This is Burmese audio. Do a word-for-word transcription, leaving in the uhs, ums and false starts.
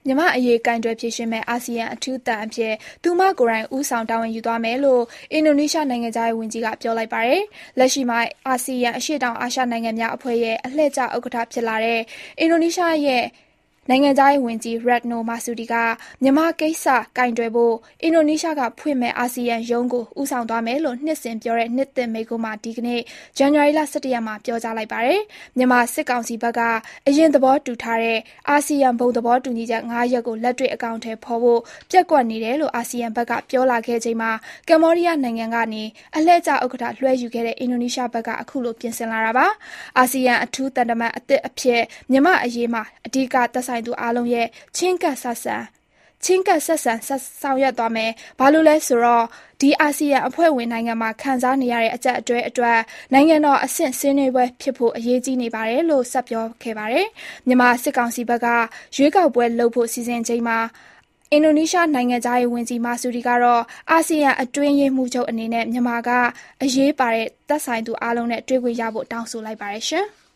မြန်မာ့အရေးကိုင်တွယ်ဖြေရှင်းမဲ့အာဆီယံအထူးသံအဖြစ်သူမကိုယ်တိုင်ဦးဆောင်တာဝန်ယူသွားမယ်လို့အင်ဒိုနီးရှားနိုင်ငံခြားရေးဝန်ကြီးကပြောလိုက်ပါတယ်။လက်ရှိမှာအာဆီယံအရှေ့တောင်အာရှနိုင်ငံများအဖွဲ့ရဲ့အလှည့်ကျဥက္ကဋ္ဌဖြစ်လာတဲ့အင်ဒိုနီးရှားရဲ့နိုင်ငံခြားရေးဝန်ကြီး Retno Marsudi ကမြန်မာကိစ္စကိုင်တွယ်ဖို့အင်ဒိုနီးရှားကဖွင့်မဲ့အာဆီယံရုံးကိုဦးဆောင်သွားမယ်လို့နှစ်စဉ်ပြောတဲ့နှစ်သစ်မိန့်ခွန်းမှာဒီကနေ့ဇန်နဝါရီလ ၁၁ ရက်မှာပြောကြားလိုက်ပါတယ်။မြန်မာစစ်ကောင်စီဘက်ကအရင်သဘောတူထားတဲ့အာဆီယံဘုံသဘောတူညီချက် ၅ ရပ်ကိုလက်တွေ့အကောင်အထည်ဖော်ဖို့ပျက်ကွက်နေတယ်လို့အာဆီယံဘက်ကပြောလာခဲ့ချိန်မှာကမ္ဘောဒီးယားနိုင်ငံကနေအလှည့်ကျဥက္ကဋ္ဌလွှဲယူခဲ့တဲ့အင်ဒိုနီးရှားဘက်ကအခုလိုပြင်ဆင်လာတာပါ။အာဆီယံအထူးသံတမန်အသစ်အဖြစ်မြန်မာအရေးမှာအဓိကသက်ဆိုင်သူအားလုံးရဲ့ချင်းကပ်ဆက်ဆံချင်းကပ်ဆက်ဆံဆက်ဆောင်ရွက်သွားမယ်။ဘာလို့လဲဆိုတော့ဒီအာဆီယံအဖွဲ့ဝင်နိုင်ငံမှာခံစားနေရတဲ့အကြက်အတွဲအတွက်နိုင်ငံတော်အဆင့်ဆွေးနွေးပွဲဖြစ်ဖို့အရေးကြီးနေပါတယ်လို့ဆက်ပြောခဲ့ပါတယ်။မြန်မာစစ်ကောင်စီဘက်ကရွေးကောက်ပွဲလုပ်ဖို့စီစဉ်ချိန်မှာအင်ဒိုနီးရှားနိုင်ငံသားရေးဝန်ကြီးမာဆူဒီကတော့အာဆီယံအတွင်းရေးမှူးချုပ်အနေနဲ့မြန်မာကအရေးပါတဲ့သက်ဆိုင်သူအားလုံးနဲ့တွေ့ခွင့်ရဖို့တောင်းဆိုလိုက်ပါတယ်ရှင်။